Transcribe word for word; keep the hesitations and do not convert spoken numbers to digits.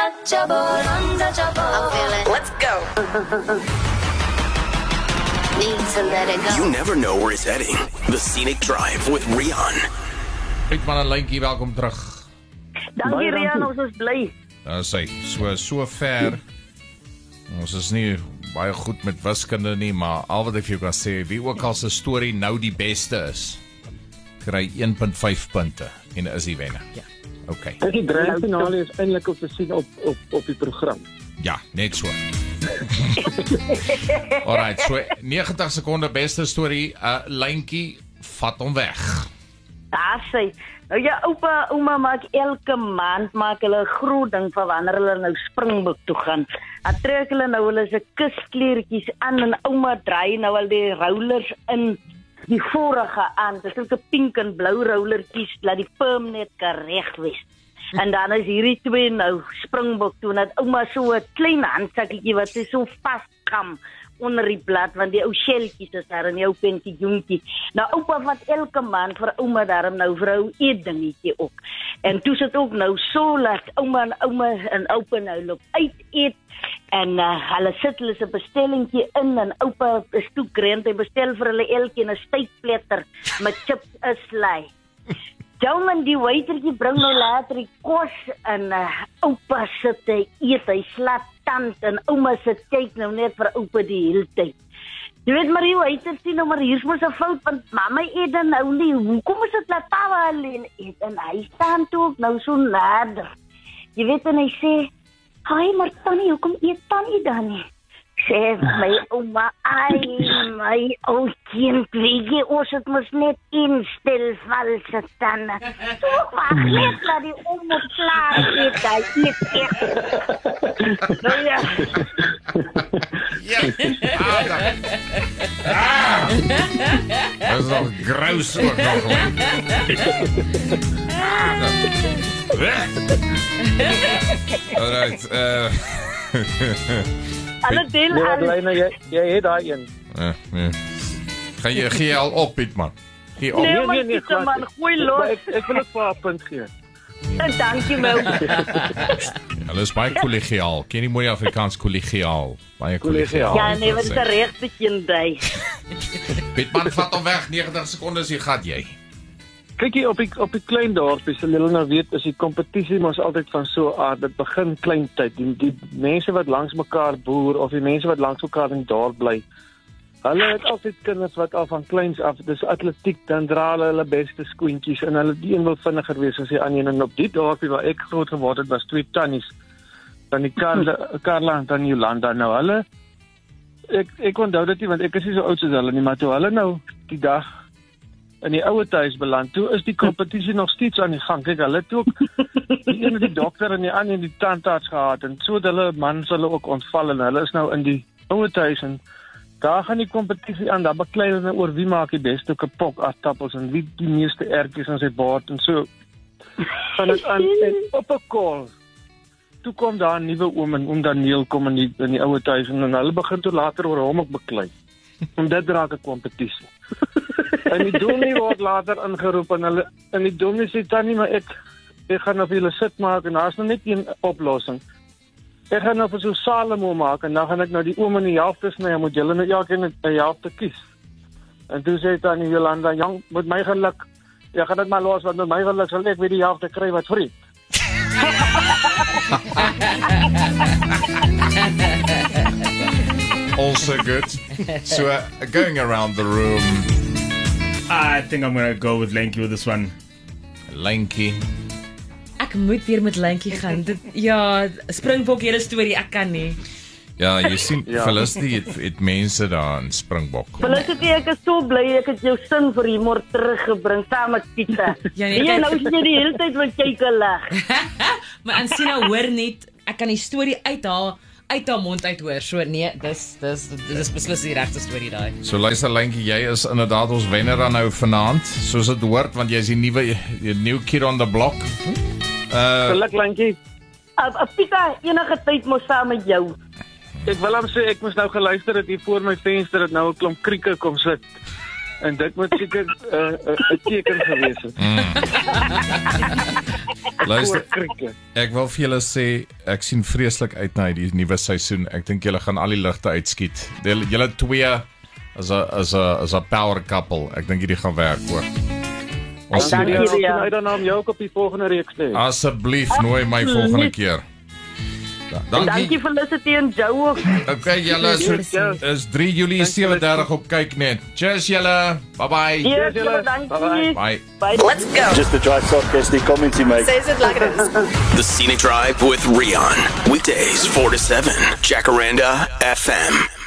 untouchable, untouchable. I feel it. Let's go. Need to let it go. You never know where it's heading. The Scenic Drive with Rian. Piet man en Lentjie, welkom terug. Dankie Rian, ons is bly. Daar is hy, so, so ver. Ons is nie baie goed met wiskunde nie, maar al wat ek vir jou kan sê, wie ook al sy story nou die beste is, kry een punt vyf punte en is die wenner. Ja. Okay. Ek die grand finale is eintlik op te sien op, op, op die program. Ja, net so. Alright, so negentig sekonde beste story, uh, Lentjie, vat hom weg. Daar sê, nou ja, oupa, ouma maak elke maand maak hulle 'n groot ding van wanneer hulle nou Springbok toe gaan. Dan trek hulle nou hulle se kuskleertjies aan en ouma draai nou al die rollers in die vorige aan. Dis ook 'n pink en blou rollertjies, laat die perm net reg wees. En dan is hierdie twee nou Springbok toe, dat ouma so 'n klein handsakkie wat sy so vaskam onder die blad, want die ou sjeltjies is daar in die ou penkie jonkie. Nou oupa wat elke maand vir ouma daarom nou vir 'n eetdingetjie ook. En toe sit ook nou so laat ouma en ouma en oupa nou loop uit eet. En uh, hulle sit hulle se bestellingkie in en oupa is toe krent, hy bestel vir hulle elkeen 'n steikpletter met chips en slaai. Jongen, die waitertjie bring nou later die kos en uh, oupa sit hy eet, hy slaat tand en ouma sit kyk nou net vir oupa die hele tyd. Jy weet maar, die waiter sien nou maar hier's mos 'n fout, want mama eet dan nou nie, hoekom is dit laat papa alleen eet? En hy staan toe ook nou so nader. Jy weet, en hy sê, "Hai, maar Tannie, hoekom eet Tannie dan nie?" Sê my ouma, "Ai, my ou kind, weet jy, ons het mos net instel valse tande. So, wacht net, laat die ouma klaar eet, hy eet echt." Nou ja. Ja, ah, dat. Ah, dat is nog gruis ook nog. Ah, dat. Weg. Alright, eh... Alle deel Nee, aan. Madeleine, jy, jy het daai een. Uh, nee. Ga je, gee je al op, Piet man? Gee op. Nee, Nee, maar nee, nee, Pieter, glad man, nie. gooi Maar los. Ek, ek wil ook vir haar 'n punt gee. Dankie, my ou. Ja, dat is baie collegiaal. Ken die mooie Afrikaans collegiaal? Baie collegiaal. Ja, nee, wat is 'n regte kindie. Piet man, vat hom weg. negentig sekondes, hier gaat jy. Kyk hier op die op die klein dorpies, sal julle nou weet, is die kompetisie mos altyd van so 'n aard. Dit begin klein tyd. Die, die mense wat langs mekaar boer of die mense wat langs mekaar in die dorp bly. Hulle het altyd kinders wat al van kleins af, dis atletiek, dan dra hulle hulle beste skoentjies en hulle die een wil vinniger wees as die ander. En op die dorpie waar ek groot geword het, was twee tannies. Dan die Karla, Karla en dan Jolanda. Nou hulle ek ek onthou dit nie, want ek is nie so oud soos hulle nie, maar toe hulle nou die dag in die ouer huis beland, toe is die kompetisie nog steeds aan die gang. Kyk, hulle het ook die ene die dokter en die ander die tandarts gehad, en so het hulle mans hulle ook ontval, en hulle is nou in die ouer huis, en daar gaan die kompetisie aan, daar beklei hulle oor wie maak die beste kapok aardappels, en wie die meeste ertjies in sy bord, en so gaan dit aan, en op 'n call, toe kom daar 'n nuwe oom, en oom Daniel kom in die, in die ouer huis, en, en hulle begin toe later oor hom ook beklei, en dit raak 'n kompetisie. En die dominee word later ingeroep en hulle en die dominee sê tannie, maar ek ek gaan nou vir julle sit maak en daar's nog net een oplossing. Ek gaan nou vir so Salomo maak en dan gaan ek nou die oom in die helfte sny en moet julle nou elkeen 'n helfte kies. En toe sê tannie Jolanda, "Jong, met my geluk, jy gaan dit maar los, want met my geluk sal ek weer die helfte kry wat vriend." Also good. So, uh, going around the room, I think I'm going to go with Lentjie with this one. Lentjie. Ek moet weer met Lentjie gaan. Dit, ja, Springbok hele storie, ek kan nie. Ja, jy sien, Ja. Felicity het, het mense daar in Springbok. Felicity, ek is so bly ek het jou sin vir humor teruggebring saam met Pieter. Ja, nee, nee, kyk- nou sien jy die hele tyd wat jy kan lag. Maar Ansina hoor net, ek kan die storie uithaal, uit haar mond uit hoor. So nee, dis dis dis beslis die regte storie daai. So luister Lentjie, jy is inderdaad ons wenner dan nou vanaand, soos dit hoort, want jy is die nuwe die new kid on the block. Uh Geluk Lentjie. Uh, Pieter, enige tyd mos saam met jou. Ek wil hom sê ek moes nou geluister het hier voor my venster het nou 'n klomp krieke kom sit. En dit moet seker 'n uh, 'n uh, teken gewees het. Luister, Cricket. ek wil vir julle sê, ek sien vreeslik uit na die nuwe seisoen. Ek dink julle gaan al die ligte uitskiet. Julle julle twee as 'n as 'n as 'n power couple. Ek dink hierdie gaan werk hoor. Ons sien Dankie, dit. Ek Rian. sien uit daarna om jou ook op die volgende reeks te hê. Asseblief nooi my volgende keer. Da, Dankie dankie. Felicity en Joe ook. Okay, julle is, is drie Julie sewe dertig op kyk net. Cheers julle. Bye bye. Yes, julle. dankie. Bye-bye. Bye. Bye. Let's go. Just to drive soft guess the comments you make. Says it like it is. The Scenic Drive with Rian. Weekdays four to seven. Jacaranda F M.